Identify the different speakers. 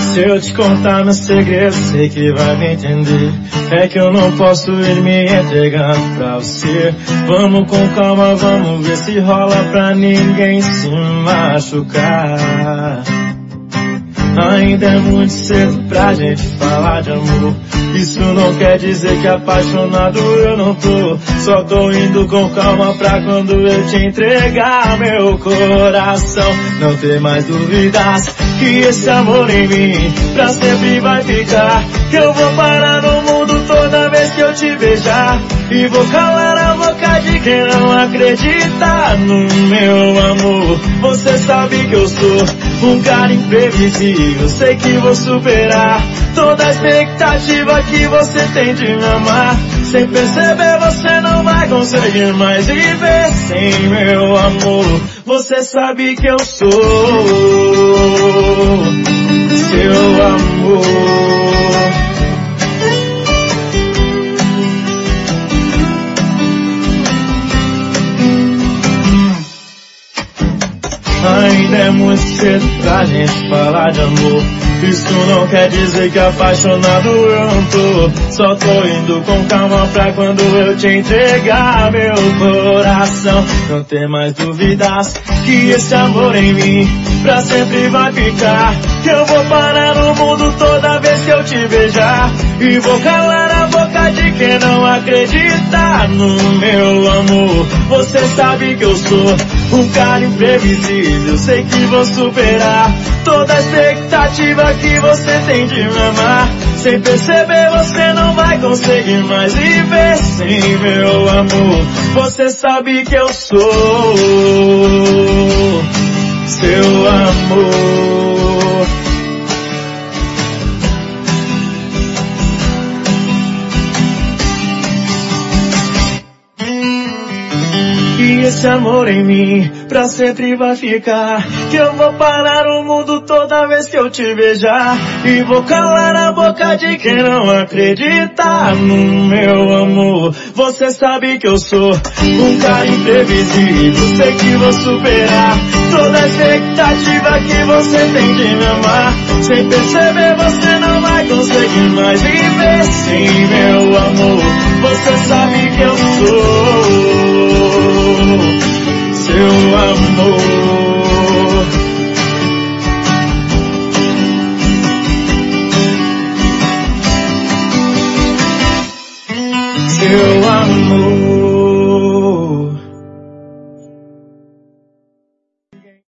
Speaker 1: Se eu te contar meu segredo, sei que vai me entender. É que eu não posso ir me entregando pra você. Vamos com calma, vamos ver se rola pra ninguém se machucar. Ainda é muito cedo pra gente falar de amor. Isso não quer dizer que apaixonado eu não tô. Só tô indo com calma pra quando eu te entregar meu coração. Não ter mais dúvidas que esse amor em mim pra sempre vai ficar. Que eu vou parar no mundo toda vez que eu te beijar. E vou calar a boca de quem não acredita no meu amor. Você sabe que eu sou um cara imprevisível. Sei que vou superar toda a expectativa que você tem de me amar. Sem perceber você não vai conseguir mais viver sem meu amor. Você sabe que eu sou seu amor. Ainda é muito cedo pra gente falar de amor. Isso não quer dizer que apaixonado eu não tô. Só tô indo com calma pra quando eu te entregar meu coração. Não ter mais dúvidas que esse amor em mim pra sempre vai ficar. Que eu vou parar no mundo toda vez que eu te beijar. E vou calar a boca de quem não acredita no meu amor. Você sabe que eu sou um cara imprevisível. Sei que vou superar toda a expectativa que você tem de me amar. Sem perceber você não vai conseguir mais viver sem meu amor. Você sabe que eu sou seu amor. E esse amor em mim pra sempre vai ficar. Que eu vou parar o mundo toda vez que eu te beijar. E vou calar a boca de quem não acredita no meu amor. Você sabe que eu sou um cara imprevisível. Sei que vou superar toda a expectativa que você tem de me amar. Sem perceber você não vai conseguir mais viver sem meu amor. Você sabe que eu sou seu amor. Seu amor.